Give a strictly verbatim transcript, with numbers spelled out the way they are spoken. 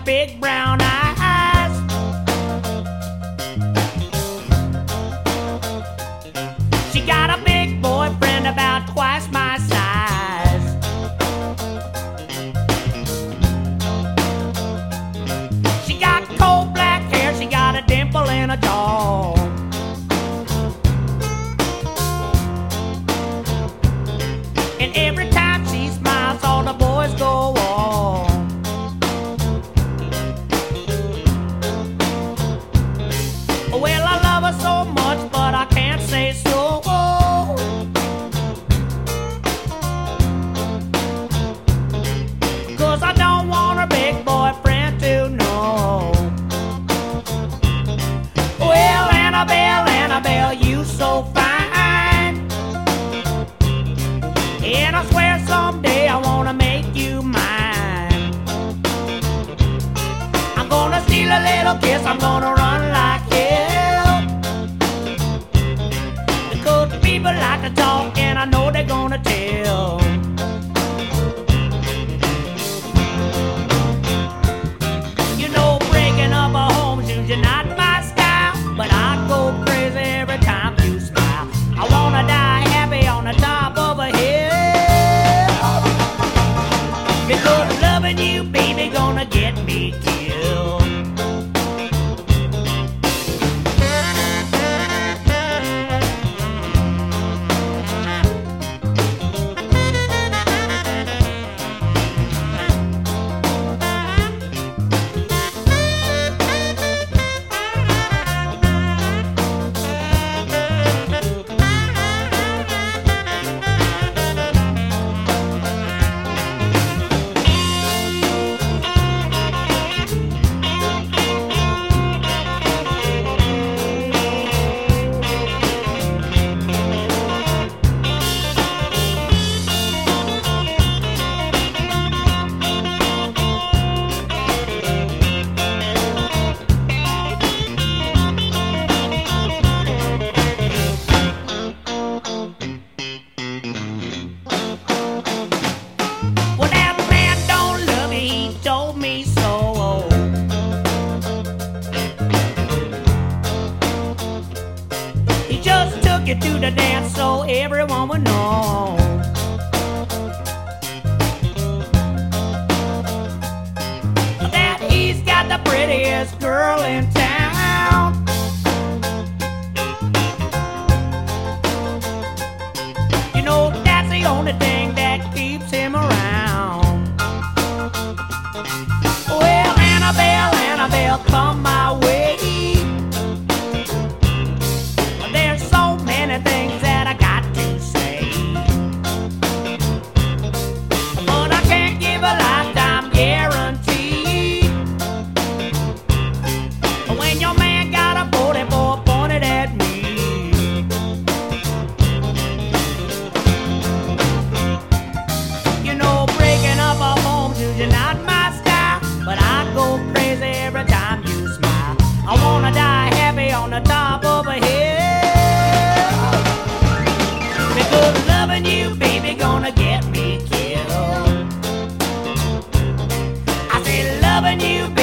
got big brown eyes. She got a big boyfriend about twice my size. She got coal black hair, she got a dimple in her jaw. And every time she smiles, all the boys go on. Well, I love her so much, but I can't say so. Cause I don't want her big boyfriend to know. Well, Annabelle, Annabelle, you so fine. And I swear someday I wanna make you mine. I'm gonna steal a little kiss, I'm gonna run like hell. Because people like to talk and I know they're gonna tell. You know, breaking up a home's usually not my style, but I go crazy every time you smile. I wanna die happy on the top of a hill. Because loving you, baby, gonna get me killed. To the dance so everyone would know that he's got the prettiest girl in town. You know, that's the only thing that keeps him around. Well, Annabelle, Annabelle, come my way. Things that I got to say, but I can't give a lifetime guarantee. When your man got a forty-four pointed at me, you know, breaking up a home's usually not my style, but I go crazy every time you smile. I wanna die happy on the top of a hill. Because loving you, baby, gonna get me killed. I say loving you, baby.